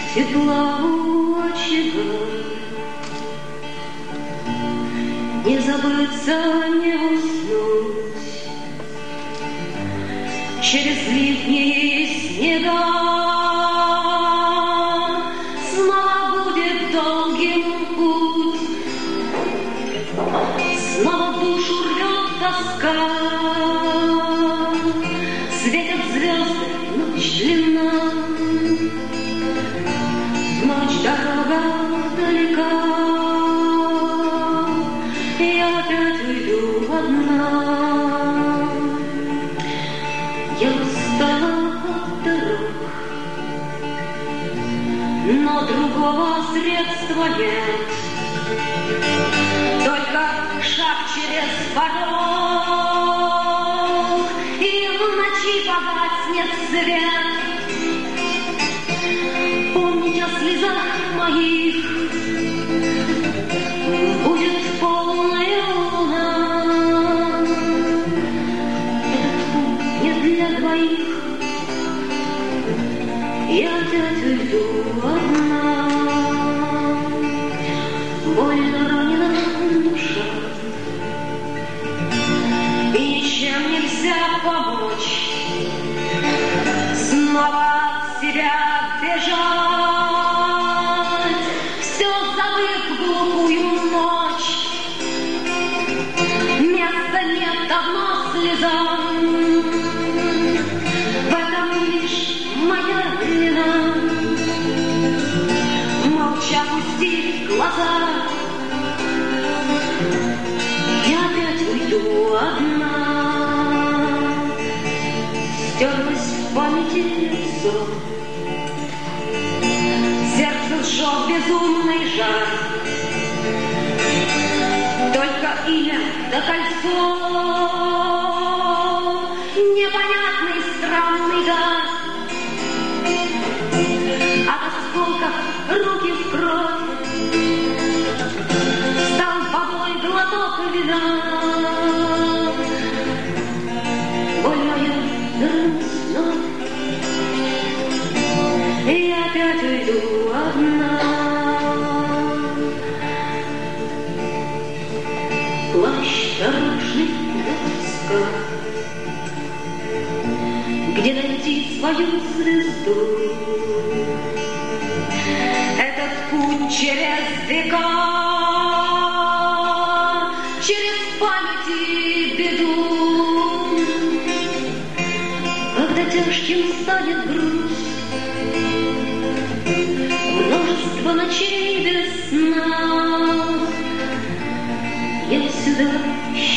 тепла у очага, не забыться, не уснуть. Через ливни и снега снова будет долгим путь, снова в душу рвет тоска. Светят звезды, ночь длинна, ночь дорога далека. Я опять уйду одна. Я устала от дорог, но другого средства нет. Только шаг через порог, и в ночи погаснет свет. Помнить о слезах моих будет полная луна. Этот путь не для двоих, я опять уйду одна. Больно ранена душа, и ничем нельзя помочь. Снова от себя бежать, все забыв в глухую ночь. Места нет давно слезам, в этом лишь моя вина. Молча опустив глаза, я опять уйду одна. Стерлась в памяти лицо, сердце сжег безумный жар. Только имя да кольцо, непонятный странный дар. От осколков руки в кровь, стал водой глоток вина. Боль моя вернулась вновь, и я опять уйду одна. Плащ дорожный доска, где найти свою звезду. Этот путь через века, через память и беду. Когда тяжким станет груз, множество ночей без сна, я сюда